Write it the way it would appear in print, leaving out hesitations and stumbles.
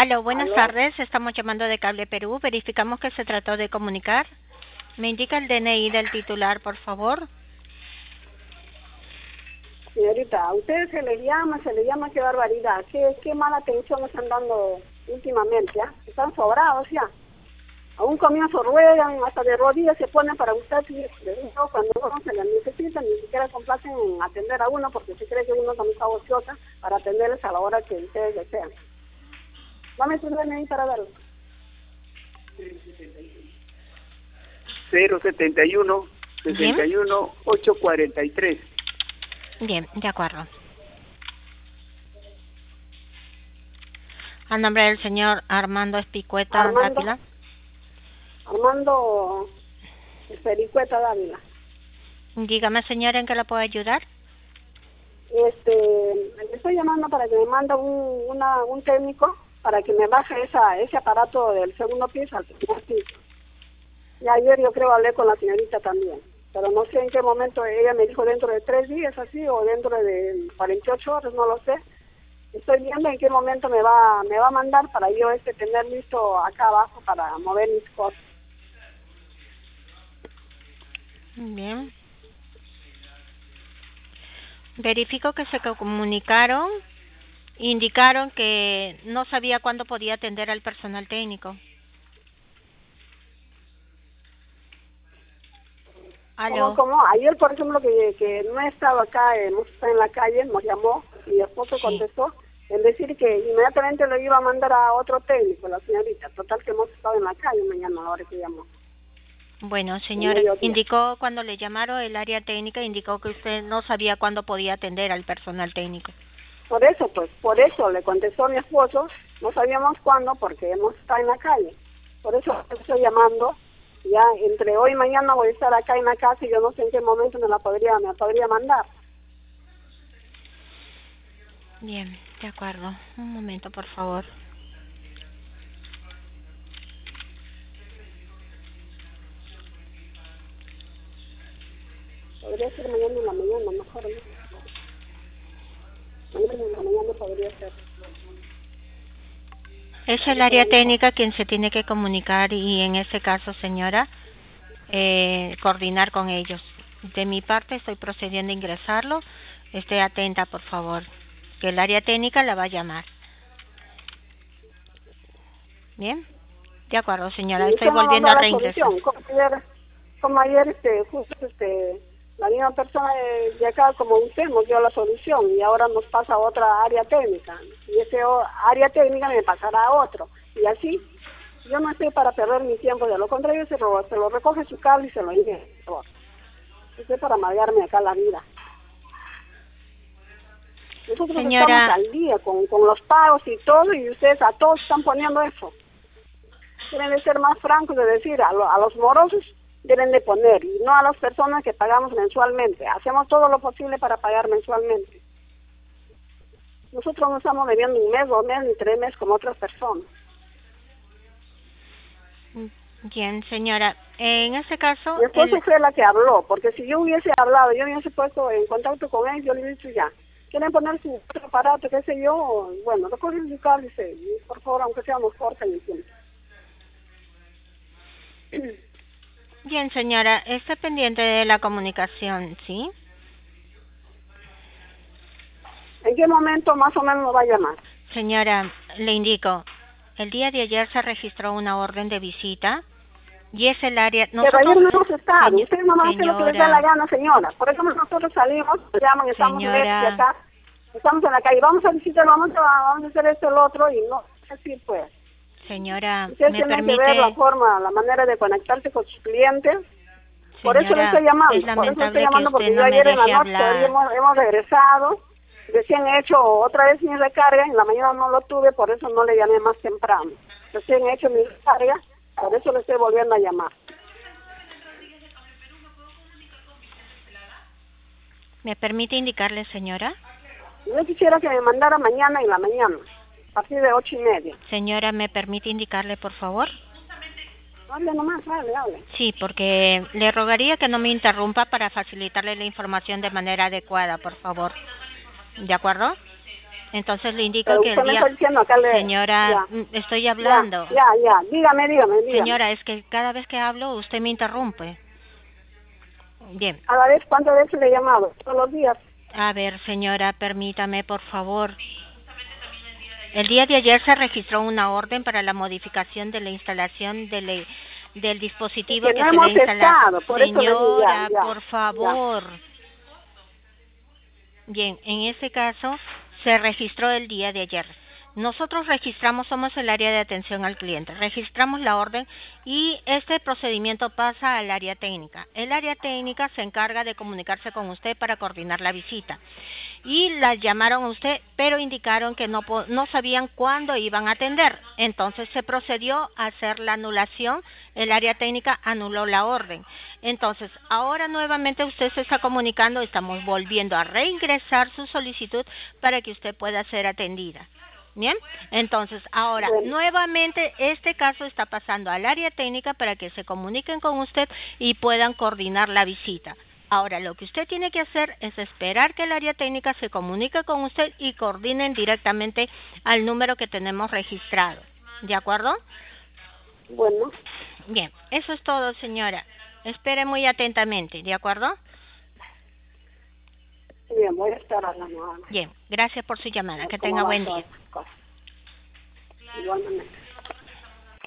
Aló, buenas ¿Aló? tardes. Estamos llamando de Cable Perú. Verificamos que se trató de comunicar. ¿Me indica el DNI del titular, por favor? Señorita, a ustedes se le llama, qué barbaridad. Qué mala atención están dando últimamente, ¿ah? Están sobrados ya. A un comienzo ruegan, hasta de rodillas se ponen para usted y luego cuando uno se les necesita, ni siquiera complacen en atender a uno porque se cree que uno también está ociosa para atenderles a la hora que ustedes desean. Dame tu DNI para verlo. 071 Bien, 61 843. bien, de acuerdo. A nombre del señor Armando Espicueta Armando, Dávila. Armando Pericueta Dávila. Dígame, señora, ¿en qué la puedo ayudar? Le estoy llamando para que me mande un técnico para que me baje ese aparato del segundo piso al primer piso. Y ayer yo creo hablé con la señorita también, pero no sé en qué momento ella me dijo dentro de 3 días así o dentro de 48 horas, no lo sé. Estoy viendo en qué momento me va a mandar para yo tener listo acá abajo para mover mis cosas. Bien. Verifico que se comunicaron. Indicaron que no sabía cuándo podía atender al personal técnico. Aló. Como ayer, por ejemplo, que no estaba acá, hemos estado en la calle, nos llamó y mi esposo Sí. contestó en decir que inmediatamente lo iba a mandar a otro técnico, la señorita. Total que hemos estado en la calle mañana, ahora que llamó, Bueno, en señora, mediodía. indicó cuando le llamaron el área técnica, indicó que usted no sabía cuándo podía atender al personal técnico. Por eso le contestó mi esposo, no sabíamos cuándo porque hemos estado en la calle. Por eso estoy llamando, ya entre hoy y mañana voy a estar acá en la casa y yo no sé en qué momento me podría mandar. Bien, de acuerdo. Un momento, por favor. Podría ser mañana en la mañana, mejor, ¿no? Mañana en la mañana podría ser. Es el área técnica quien se tiene que comunicar y en ese caso, señora, coordinar con ellos. De mi parte estoy procediendo a ingresarlo. Esté atenta, por favor, que el área técnica la va a llamar. Bien, de acuerdo, señora. Y Estoy usted no nos volviendo da a la reingresar. solución. Como ayer justo la misma persona de acá, como usted, nos dio la solución y ahora nos pasa a otra área técnica. Y área técnica me pasará a otro. Y así, yo no estoy para perder mi tiempo, de lo contrario se lo recoge su cable y se lo lleva. Estoy para amargarme acá la vida. Nosotros estamos Señora, al día con los pagos y todo, y ustedes a todos están poniendo eso. Deben de ser más francos de decir, a los morosos deben de poner, y no a las personas que pagamos mensualmente. Hacemos todo lo posible para pagar mensualmente. Nosotros no estamos debiendo un mes, 2 meses, ni 3 meses como otras personas. bien, señora. En ese caso, Mi esposo fue la que habló, porque si yo hubiese hablado, yo hubiese puesto en contacto con él, yo le hubiese dicho ya, quieren poner su otro aparato, qué sé yo, bueno, recogen su cable y por favor, aunque sea nos corten el tiempo. bien, señora, esté pendiente de la comunicación, ¿sí? ¿En qué momento más o menos nos va a llamar? Señora, le indico, el día de ayer se registró una orden de visita y es el área, Pero ayer nosotros, no hemos estado, ustedes no van a hacer lo que les da la señora, gana, señora. Por eso nosotros salimos, nos llaman, estamos lejos de señora, acá, estamos en la calle, vamos a visitar, vamos a hacer esto, el otro, y no es así, pues. señora, Ustedes me tienen que ver la permite, forma, la manera de conectarse con sus clientes. Por eso le estoy señora, es llamando, lamentable que usted porque yo no me ayer en la deje noche todavía hablar. hemos regresado, recién he hecho otra vez mi recarga, en la mañana no lo tuve, por eso no le llamé más temprano. Recién he hecho mi recarga, por eso le estoy volviendo a llamar. ¿Me permite indicarle, señora? Yo quisiera que me mandara mañana en la mañana, a partir de 8:30. Señora, ¿me permite indicarle, por favor? Hable nomás, hable. Sí, porque le rogaría que no me interrumpa para facilitarle la información de manera adecuada, por favor. ¿De acuerdo? Entonces le indico Pero que el usted me día... está diciendo acá Señora, estoy hablando. Ya. Dígame. Señora, es que cada vez que hablo usted me interrumpe. Bien. A la vez, ¿cuántas veces le he llamado? Todos los días. A ver, señora, permítame, por favor. El día de ayer se registró una orden para la modificación de la instalación del dispositivo Que que no se hemos le instala. estado, por eso le digo, Señora, ya. por favor. Bien, en ese caso se registró el día de ayer. Nosotros registramos, somos el área de atención al cliente, registramos la orden y este procedimiento pasa al área técnica. El área técnica se encarga de comunicarse con usted para coordinar la visita. Y la llamaron a usted, pero indicaron que no sabían cuándo iban a atender. Entonces se procedió a hacer la anulación, el área técnica anuló la orden. Entonces, ahora nuevamente usted se está comunicando, estamos volviendo a reingresar su solicitud para que usted pueda ser atendida. Bien, entonces ahora nuevamente este caso está pasando al área técnica para que se comuniquen con usted y puedan coordinar la visita. Ahora lo que usted tiene que hacer es esperar que el área técnica se comunique con usted y coordinen directamente al número que tenemos registrado. ¿De acuerdo? Bueno. Bien, eso es todo, señora. Espere muy atentamente, ¿de acuerdo? Bien, voy a estar hablando. Bien, gracias por su llamada. Que tenga buen día. Igualmente.